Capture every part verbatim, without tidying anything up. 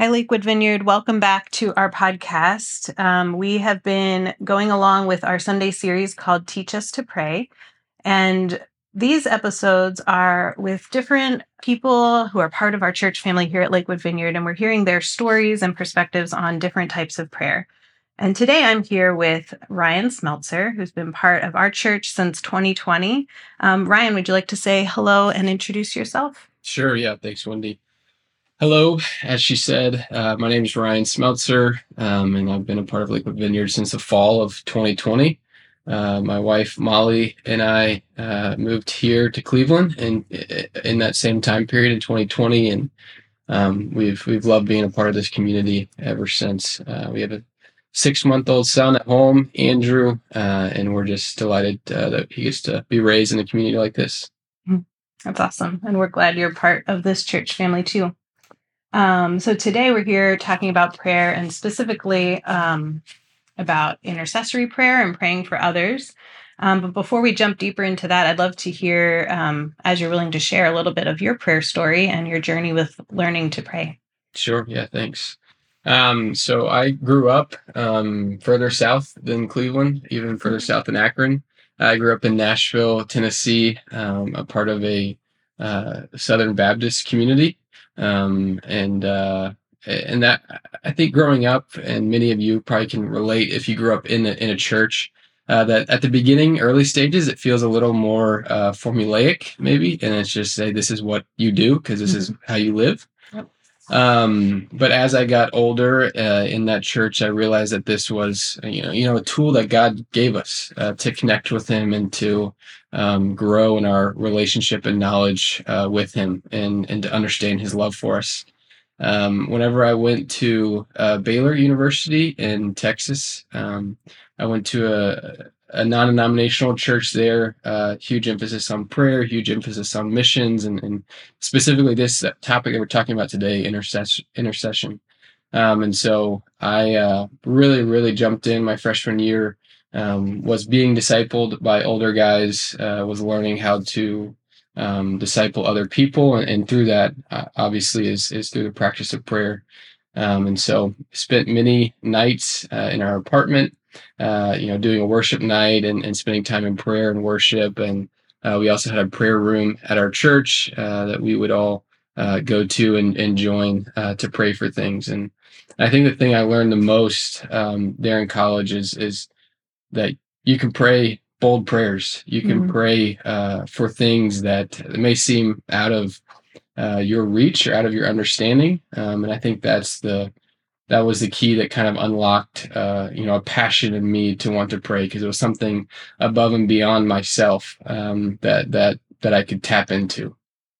Hi, Lakewood Vineyard. Welcome back to our podcast. Um, we have been going along with our Sunday series called Teach Us to Pray. And these episodes are with different people who are part of our church family here at Lakewood Vineyard. And we're hearing their stories and perspectives on different types of prayer. And today I'm here with Ryan Smeltzer, who's been part of our church since twenty twenty. Um, Ryan, would you like to say hello and introduce yourself? Sure. Yeah. Thanks, Wendy. Hello. As she said, uh, my name is Ryan Smeltzer, um, and I've been a part of Lakewood Vineyard since the fall of twenty twenty. Uh, my wife, Molly, and I uh, moved here to Cleveland in, in that same time period in twenty twenty, and um, we've we've loved being a part of this community ever since. Uh, we have a six-month-old son at home, Andrew, uh, and we're just delighted uh, that he gets to be raised in a community like this. That's awesome. And we're glad you're part of this church family too. Um, so today we're here talking about prayer and specifically um, about intercessory prayer and praying for others. Um, but before we jump deeper into that, I'd love to hear, um, as you're willing to share, a little bit of your prayer story and your journey with learning to pray. Sure. Yeah, thanks. Um, so I grew up um, further south than Cleveland, even further south than Akron. I grew up in Nashville, Tennessee, um, a part of a uh, Southern Baptist community. Um, and uh, and that, I think growing up, and many of you probably can relate if you grew up in a, in a church, uh, that at the beginning, early stages, it feels a little more uh, formulaic, maybe. And it's just say, this is what you do because this mm-hmm. is how you live. Yep. Um, but as I got older uh, in that church, I realized that this was, you know, you know, a tool that God gave us uh, to connect with Him and to um, grow in our relationship and knowledge uh, with Him, and and to understand His love for us. Um, whenever I went to uh, Baylor University in Texas, um, I went to a, a non-denominational church there. Uh, huge emphasis on prayer, huge emphasis on missions, and, and specifically this topic that we're talking about today, intercession. intercession. Um, and so I uh, really, really jumped in my freshman year, um, was being discipled by older guys, uh, was learning how to um, disciple other people. And, and through that, uh, obviously, is, is through the practice of prayer. Um, and so spent many nights uh, in our apartment, uh, you know, doing a worship night and, and spending time in prayer and worship. And uh, we also had a prayer room at our church uh, that we would all uh, go to and, and join uh, to pray for things. And I think the thing I learned the most um, there in college is, is that you can pray bold prayers. You can mm-hmm. pray uh, for things that may seem out of uh, your reach or out of your understanding. Um, and I think that's the that was the key that kind of unlocked, uh, you know, a passion in me to want to pray, because it was something above and beyond myself um, that that that I could tap into.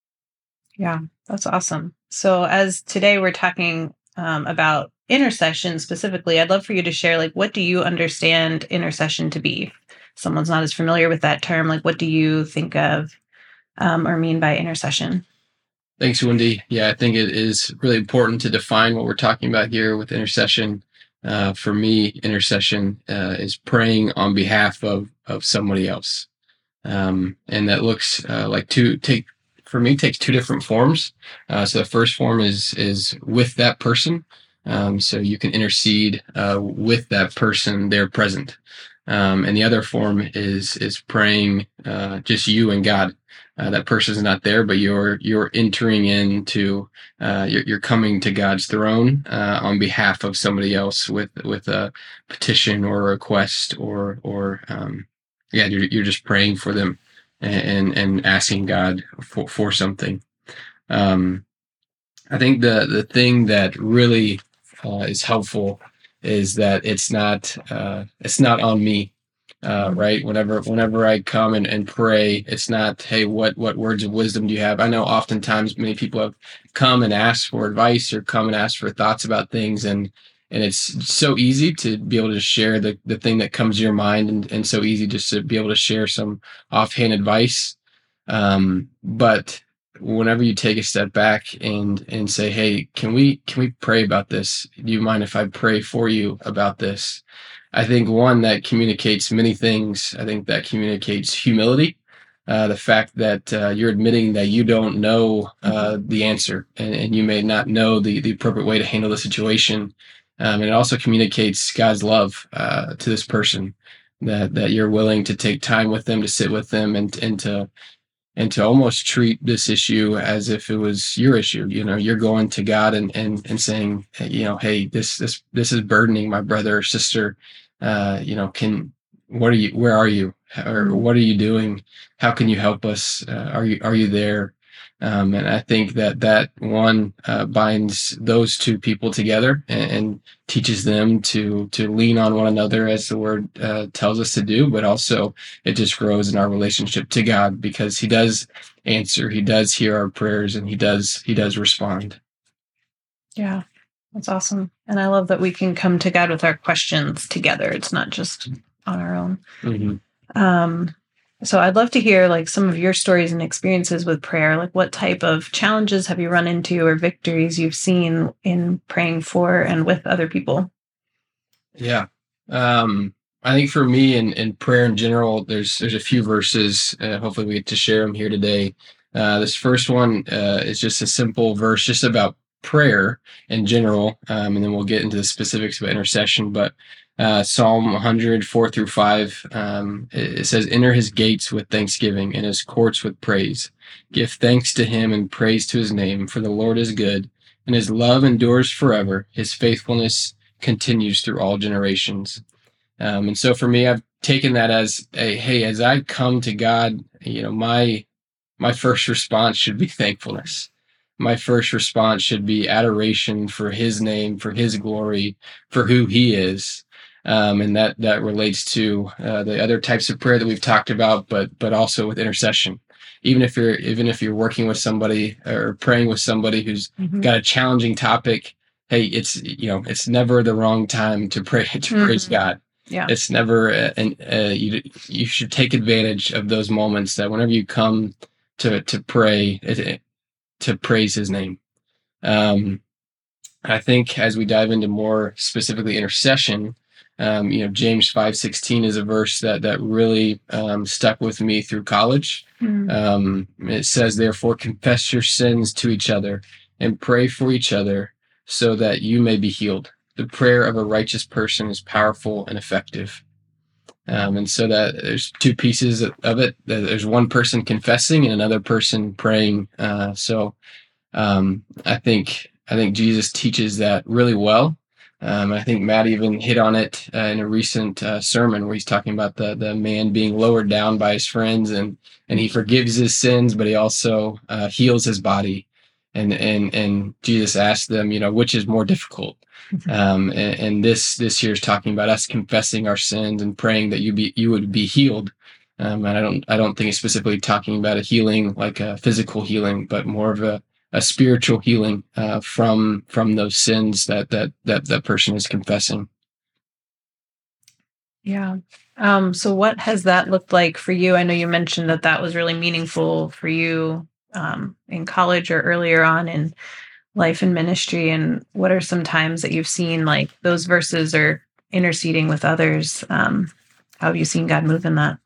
Yeah, that's awesome. So as today we're talking um, about intercession specifically, I'd love for you to share, like, what do you understand intercession to be? If someone's not as familiar with that term, like, what do you think of um, or mean by intercession? Thanks, Wendy. Yeah, I think it is really important to define what we're talking about here with intercession. Uh, for me, intercession uh, is praying on behalf of of somebody else, um, and that looks uh, like two take for me takes two different forms. Uh, so the first form is is with that person, um, so you can intercede uh, with that person there present, um, and the other form is is praying uh, just you and God. Uh, that person's not there, but you're you're entering into uh, you're, you're coming to God's throne uh, on behalf of somebody else with with a petition or a request, or or um, yeah, you're you're just praying for them and and asking God for for something. Um, I think the the thing that really uh, is helpful is that it's not uh, it's not on me. Uh, right. Whenever, whenever I come and, and pray, it's not, hey, what, what words of wisdom do you have? I know oftentimes many people have come and asked for advice or come and asked for thoughts about things. And, and it's so easy to be able to share the, the thing that comes to your mind, and, and so easy just to be able to share some offhand advice. Um, but whenever you take a step back and, and say, hey, can we, can we pray about this? Do you mind if I pray for you about this? I think one, that communicates many things. I think that communicates humility. uh, the fact that uh, you're admitting that you don't know uh, the answer, and, and you may not know the, the appropriate way to handle the situation. Um, and it also communicates God's love uh, to this person, that that you're willing to take time with them, to sit with them, and and to and to almost treat this issue as if it was your issue. You know, you're going to God and and and saying, you know, hey, this this this is burdening my brother or sister. Uh, you know, can what are you? Where are you? Or what are you doing? How can you help us? Uh, are you are you there? Um, and I think that that one uh, binds those two people together and, and teaches them to to lean on one another, as the word uh, tells us to do. But also, it just grows in our relationship to God, because He does answer, He does hear our prayers, and He does He does respond. Yeah, that's awesome. And I love that we can come to God with our questions together. It's not just on our own. Mm-hmm. Um, so I'd love to hear like some of your stories and experiences with prayer. Like, what type of challenges have you run into, or victories you've seen in praying for and with other people? Yeah. Um, I think for me, in, in prayer in general, there's there's a few verses. Uh, hopefully we get to share them here today. Uh, this first one uh, is just a simple verse just about prayer in general, um, and then we'll get into the specifics of intercession. But uh, Psalm one hundred, four through five, um, it, it says, "Enter His gates with thanksgiving and His courts with praise. Give thanks to Him and praise to His name, for the Lord is good, and His love endures forever. His faithfulness continues through all generations." Um, and so for me, I've taken that as a, hey, as I come to God, you know, my my first response should be thankfulness. My first response should be adoration for His name, for His glory, for who He is. Um, and that that relates to uh, the other types of prayer that we've talked about, but but also with intercession. Even if you're even if you're working with somebody or praying with somebody who's mm-hmm. got a challenging topic, hey, it's you know it's never the wrong time to pray to mm-hmm. praise God. Yeah, it's never an uh, you you should take advantage of those moments, that whenever you come to to pray, it, to praise His name. Um, I think as we dive into more specifically intercession, um, you know, James five sixteen is a verse that that really um, stuck with me through college. Mm. Um, it says, "Therefore, confess your sins to each other and pray for each other, so that you may be healed. The prayer of a righteous person is powerful and effective." Um, and so that there's two pieces of it. There's one person confessing and another person praying. Uh, so um, I think I think Jesus teaches that really well. Um, I think Matt even hit on it uh, in a recent uh, sermon where he's talking about the the man being lowered down by his friends, and and he forgives his sins, but he also uh, heals his body. And and and Jesus asked them, you know, which is more difficult? Um, and, and this this here is talking about us confessing our sins and praying that you be you would be healed. Um, and I don't I don't think it's specifically talking about a healing like a physical healing, but more of a, a spiritual healing uh, from from those sins that that that that person is confessing. Yeah. Um, so what has that looked like for you? I know you mentioned that that was really meaningful for you um, in college or earlier on in life and ministry. And what are some times that you've seen like those verses or interceding with others? Um, how have you seen God move in that?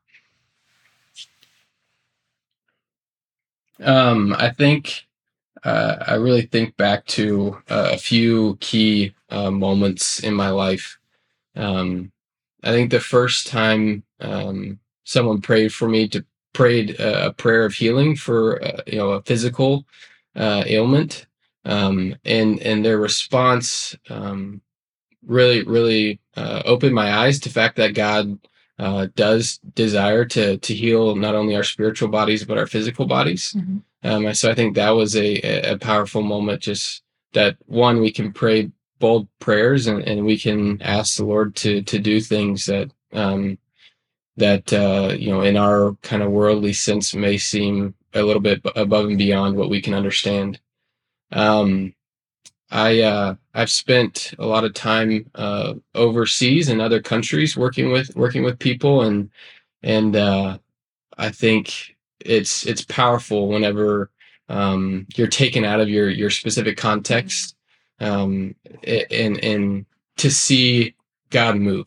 Um, I think uh, I really think back to uh, a few key uh, moments in my life. Um, I think the first time um, someone prayed for me to prayed a prayer of healing for uh, you know a physical uh, ailment, um, and and their response um, really really uh, opened my eyes to the fact that God uh, does desire to to heal not only our spiritual bodies but our physical bodies. Mm-hmm. Um, so I think that was a, a powerful moment. Just that one, we can pray bold prayers and, and we can ask the Lord to to do things that um, that uh, you know in our kind of worldly sense may seem a little bit above and beyond what we can understand. Um, I uh, I've spent a lot of time uh, overseas in other countries working with working with people, and and uh, I think it's it's powerful whenever um, you're taken out of your your specific context, um, and and to see God move.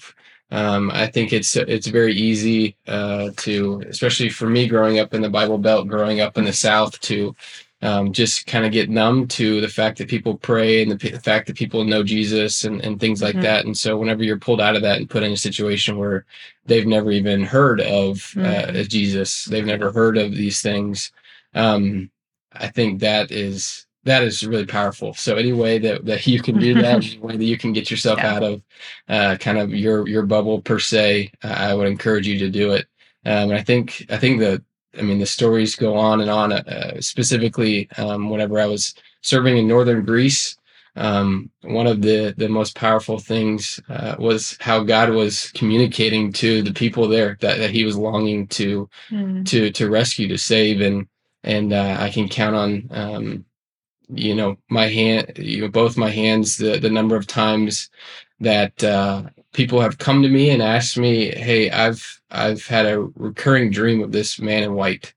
Um, I think it's it's very easy uh, to, especially for me growing up in the Bible Belt, growing up in the South, to um, just kind of get numb to the fact that people pray and the, p- the fact that people know Jesus and, and things like Mhm. that. And so whenever you're pulled out of that and put in a situation where they've never even heard of uh, Mhm. Jesus, they've never heard of these things, um, I think that is that is really powerful. So any way that, that you can do that, any way that you can get yourself Yeah. out of uh, kind of your your bubble per se, uh, I would encourage you to do it. Um, and I think I think that I mean the stories go on and on. Uh, specifically, um, whenever I was serving in northern Greece, um, one of the the most powerful things uh, was how God was communicating to the people there that, that He was longing to Mm. to to rescue, to save, and and uh, I can count on. Um, you know my hand you know both my hands the the number of times that uh people have come to me and asked me, hey, i've i've had a recurring dream of this man in white.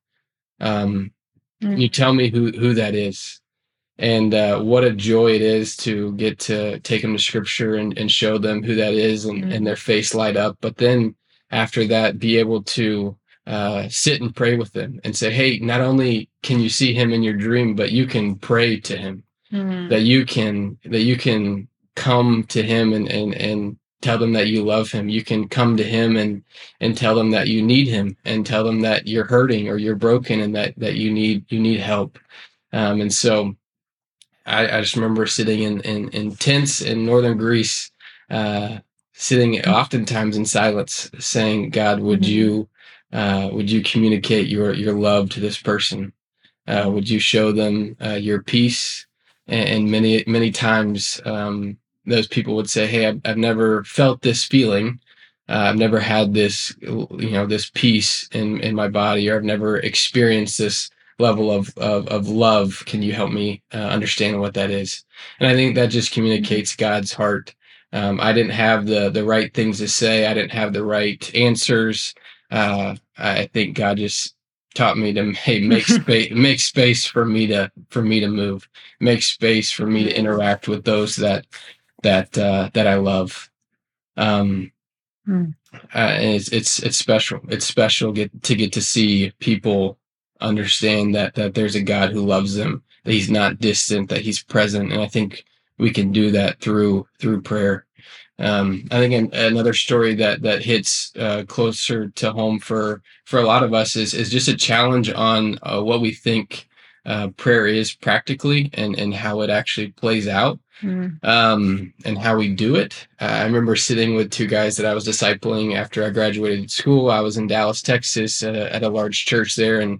um can you Mm. tell me who who that is? And uh what a joy it is to get to take them to scripture and, and show them who that is, and, and Mm. their face light up. But then after that, be able to uh, sit and pray with them and say, hey, not only can you see him in your dream, but you can pray to him, Mm. that you can that you can come to him and and and tell them that you love him. You can come to him and and tell them that you need him, and tell them that you're hurting or you're broken, and that that you need you need help. Um, and so I, I just remember sitting in, in, in tents in northern Greece, uh, sitting oftentimes in silence, saying, "God, would Mhm. you uh, would you communicate your your love to this person? Uh, would you show them uh, your peace?" And, and many many times, um, those people would say, "Hey, I've, I've never felt this feeling. Uh, I've never had this, you know, this peace in in my body, or I've never experienced this level of of, of love. Can you help me uh, understand what that is?" And I think that just communicates God's heart. Um, I didn't have the the right things to say. I didn't have the right answers. Uh, I think God just taught me to, hey, make space make space for me to for me to move, make space for me to interact with those that that uh that I love. um Mm. uh, and it's it's it's special. It's special get to get to see people understand that that there's a God who loves them, that he's not distant, that he's present. And I think we can do that through through prayer. um, I think an, another story that that hits uh, closer to home for for a lot of us is is just a challenge on uh, what we think uh, prayer is practically, and and how it actually plays out, Mm. um, and how we do it. Uh, I remember sitting with two guys that I was discipling after I graduated school. I was in Dallas, Texas, uh, at a large church there, and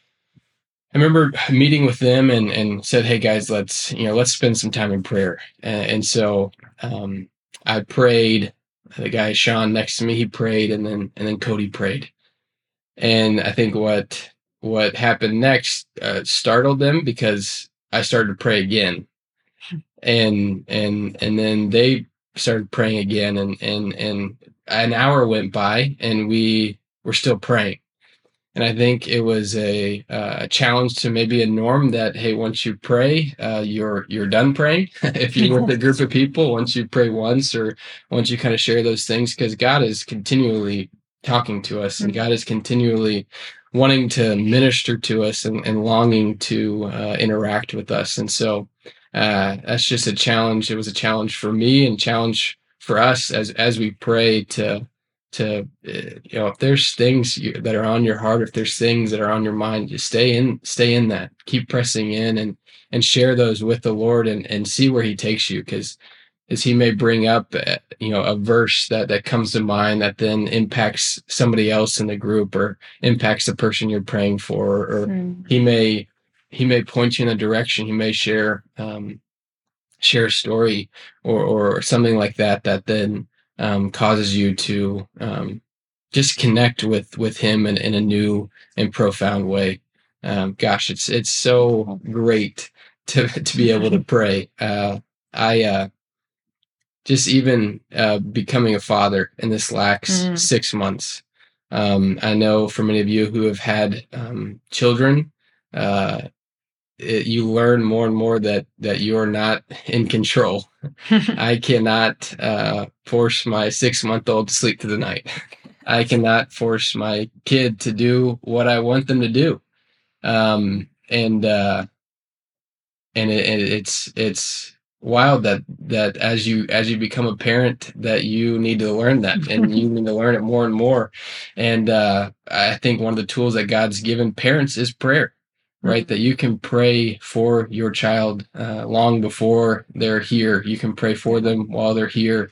I remember meeting with them and and said, "Hey guys, let's you know let's spend some time in prayer." And, and so um, I prayed. The guy Sean next to me, he prayed, and then and then Cody prayed. And I think what what happened next uh, startled them, because I started to pray again, and and and then they started praying again, and and and an hour went by, and we were still praying. And I think it was a, uh, a challenge to maybe a norm that, hey, once you pray, uh, you're you're done praying. If you're with a group of people, once you pray once, or once you kind of share those things, because God is continually talking to us, and God is continually wanting to minister to us, and, and longing to uh, interact with us. And so uh, that's just a challenge. It was a challenge for me, and challenge for us as as we pray to to uh, you know if there's things you, that are on your heart, if there's things that are on your mind, just stay in stay in that, keep pressing in, and and share those with the Lord, and and see where he takes you, because as he may bring up uh, you know a verse that that comes to mind that then impacts somebody else in the group, or impacts the person you're praying for, or Mm. he may he may point you in a direction, he may share um share a story, or or something like that, that then um, causes you to um, just connect with with him in, in a new and profound way. Um, gosh, it's it's so great to to be able to pray. Uh, I uh, just even uh, becoming a father in this last Mm. six months. Um, I know for many of you who have had um, children, uh, it, you learn more and more that that you're not in control. I cannot uh, force my six month old to sleep through the night. I cannot force my kid to do what I want them to do. Um, and uh, and it, it, it's it's wild that that as you as you become a parent, that you need to learn that, and you need to learn it more and more. And uh, I think one of the tools that God's given parents is prayer, right? Mm-hmm. That you can pray for your child uh, long before they're here. You can pray for them while they're here.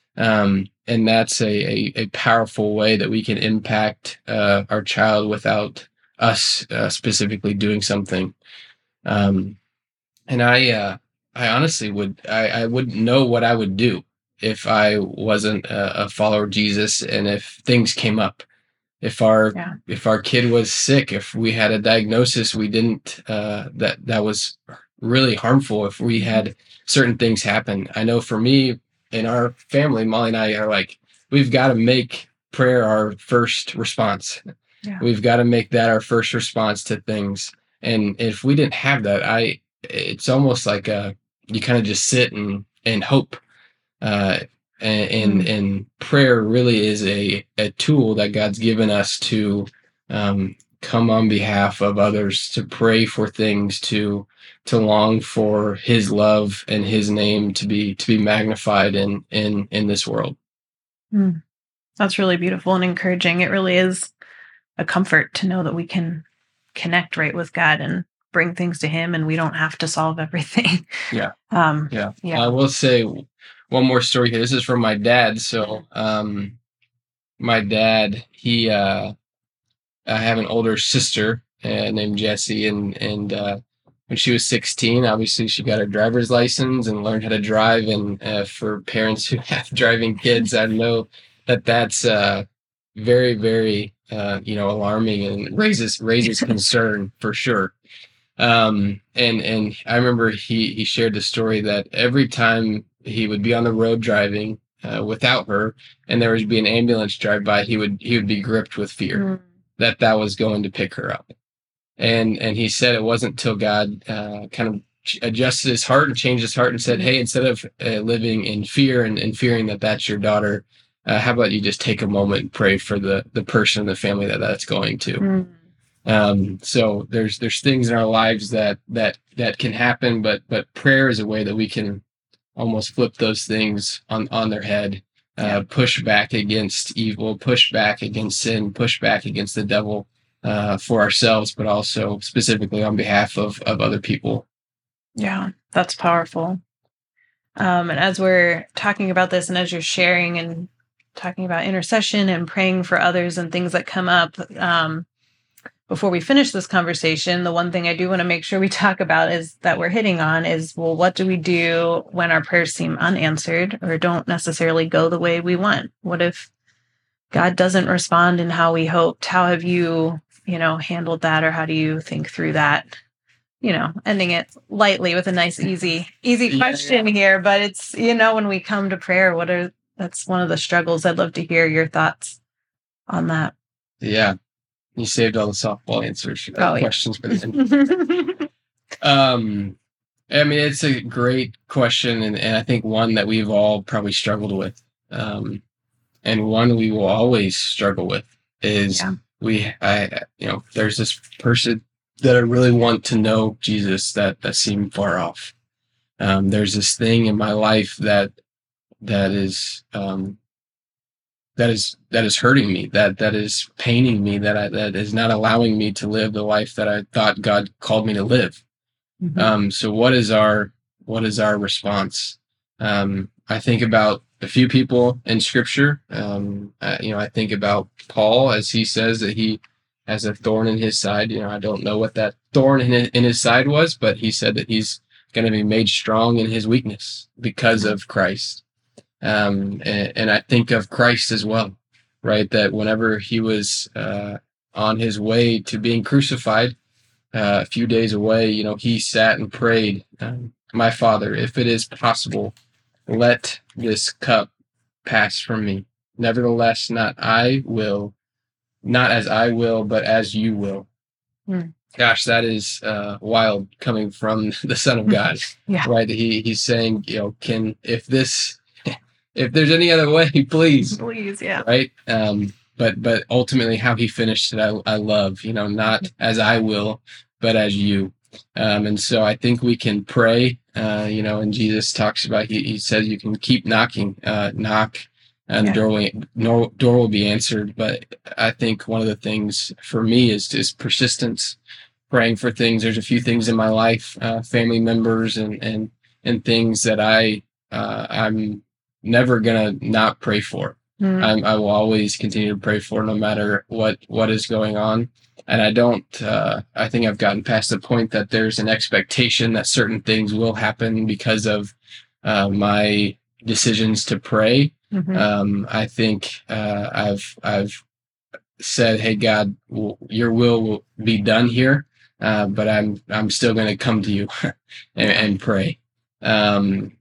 Um, and that's a, a, a powerful way that we can impact uh, our child without us uh, specifically doing something. Um, and I, uh, I honestly would, I, I wouldn't know what I would do if I wasn't a, a follower of Jesus, and if things came up, if our, yeah. if our kid was sick, if we had a diagnosis we didn't, uh, that, that was really harmful, if we had certain things happen. I know for me, in our family, Molly and I are like, we've got to make prayer our first response. Yeah. We've got to make that our first response to things. And if we didn't have that, I, it's almost like a, you kind of just sit and, and hope. Uh, and, and, mm. and prayer really is a, a tool that God's given us to um, come on behalf of others, to pray for things, to to long for his love and his name to be to be magnified in in in this world. Mm. That's really beautiful and encouraging. It really is a comfort to know that we can connect right with God and bring things to him, and we don't have to solve everything. Yeah. Um, yeah. yeah. I will say one more story here. This is from my dad. So um, my dad, he, uh, I have an older sister uh, named Jessie, and, and uh, when she was sixteen, obviously she got her driver's license and learned how to drive. And uh, for parents who have driving kids, I know that that's uh, very, very, uh, you know, alarming and raises raises concern for sure. Um, and and I remember he he shared the story that every time he would be on the road driving uh, without her, and there would be an ambulance drive by, he would he would be gripped with fear mm. that that was going to pick her up. And and he said it wasn't till God uh, kind of adjusted his heart and changed his heart and said, hey, instead of uh, living in fear and, and fearing that that's your daughter, uh, how about you just take a moment and pray for the the person in the family that that's going to. Mm. Um, so there's there's things in our lives that that that can happen, but but prayer is a way that we can almost flip those things on on their head, uh, yeah. push back against evil, push back against sin, push back against the devil. Uh, for ourselves, but also specifically on behalf of, of other people. Yeah, that's powerful. Um, and as we're talking about this, and as you're sharing and talking about intercession and praying for others and things that come up, um, before we finish this conversation, the one thing I do want to make sure we talk about is that we're hitting on is, well, what do we do when our prayers seem unanswered or don't necessarily go the way we want? What if God doesn't respond in how we hoped? How have you you know, handled that, or how do you think through that? You know, ending it lightly with a nice, easy, easy question yeah, yeah. here, but it's, you know, when we come to prayer, what are, that's one of the struggles. I'd love to hear your thoughts on that. Yeah. You saved all the softball answers, uh, oh, questions yeah. for the end. um, I mean, it's a great question. And, and I think one that we've all probably struggled with. Um, and one we will always struggle with is yeah. We, I, you know, there's this person that I really want to know Jesus that, that seem far off. Um, there's this thing in my life that, that is, um, that is, that is hurting me, that, that is paining me, that I, that is not allowing me to live the life that I thought God called me to live. Mm-hmm. Um, so what is our, what is our response? Um, I think about a few people in scripture. Um, uh, you know, I think about Paul, as he says that he has a thorn in his side. You know, I don't know what that thorn in his, in his side was, but he said that he's going to be made strong in his weakness because of Christ. Um, and, and I think of Christ as well, right? That whenever he was uh, on his way to being crucified, uh, a few days away, you know, he sat and prayed, um, my Father, if it is possible, let this cup pass from me. Nevertheless, not I will, not as I will, but as you will. Hmm. Gosh, that is uh, wild coming from the Son of God, Yeah. right? He he's saying, you know, can if this, if there's any other way, please, Please, yeah. right? Um, but but ultimately, how he finished it, I I love, you know, not as I will, but as you. Um, and so I think we can pray, uh, you know, and Jesus talks about, he, he says you can keep knocking, uh, knock, and Yeah. the door will, no, door will be answered. But I think one of the things for me is is persistence, praying for things. There's a few things in my life, uh, family members and and and things that I uh, I'm never gonna not pray for. Mm. I'm, I will always continue to pray for, no matter what what is going on. And I don't. Uh, I think I've gotten past the point that there's an expectation that certain things will happen because of uh, my decisions to pray. Mhm. Um, I think uh, I've I've said, "Hey God, w- Your will will be done here," uh, but I'm I'm still going to come to You and, and pray. Um,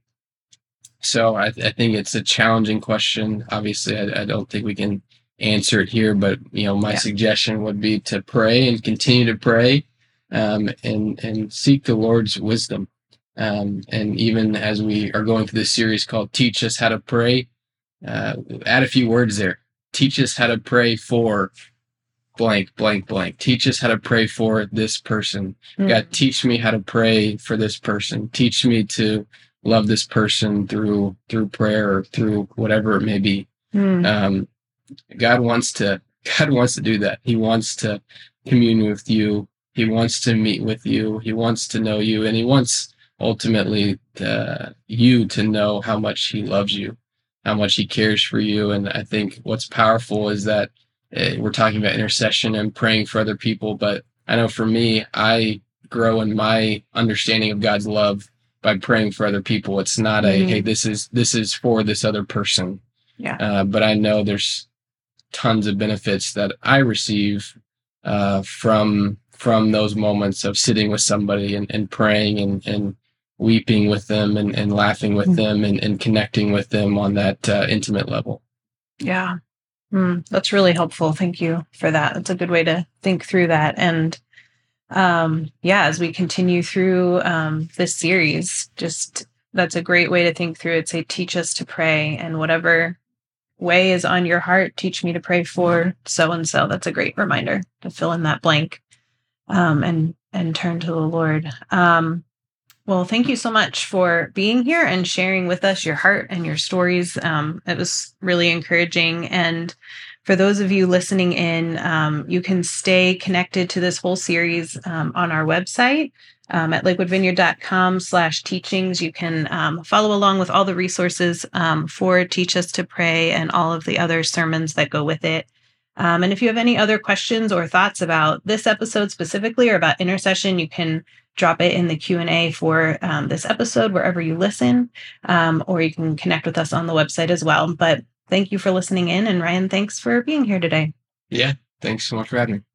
so I, I think it's a challenging question. Obviously, I, I don't think we can answer it here, but you know, my Yeah. suggestion would be to pray and continue to pray, um, and and seek the Lord's wisdom. Um, and even as we are going through this series called "Teach Us How to Pray," uh, add a few words there. Teach us how to pray for blank, blank, blank. Teach us how to pray for this person. Mm. God, teach me how to pray for this person. Teach me to love this person through through prayer or through whatever it may be. Mm. Um, God wants to God wants to do that. He wants to commune with you. He wants to meet with you. He wants to know you, and he wants ultimately to, you to know how much he loves you, how much he cares for you. And I think what's powerful is that uh, we're talking about intercession and praying for other people, but I know for me, I grow in my understanding of God's love by praying for other people. It's not a, Mhm. hey, this is this is for this other person. Yeah. Uh, but I know there's tons of benefits that I receive uh, from from those moments of sitting with somebody and, and praying and, and weeping with them and, and laughing with Mhm. them and, and connecting with them on that uh, intimate level. Yeah. Mm, that's really helpful. Thank you for that. That's a good way to think through that. And um, yeah, as we continue through um, this series, just that's a great way to think through it. Say, teach us to pray, and whatever way is on your heart, teach me to pray for so and so. That's a great reminder to fill in that blank um, and and turn to the Lord. Um, well, thank you so much for being here and sharing with us your heart and your stories. Um, it was really encouraging. And for those of you listening in, um, you can stay connected to this whole series um, on our website um, at lakewoodvineyard.com slash teachings. You can um, follow along with all the resources um, for Teach Us to Pray and all of the other sermons that go with it. Um, and if you have any other questions or thoughts about this episode specifically or about intercession, you can drop it in the Q and A for um, this episode, wherever you listen, um, or you can connect with us on the website as well. But thank you for listening in. And Ryan, thanks for being here today. Yeah. Thanks so much for having me.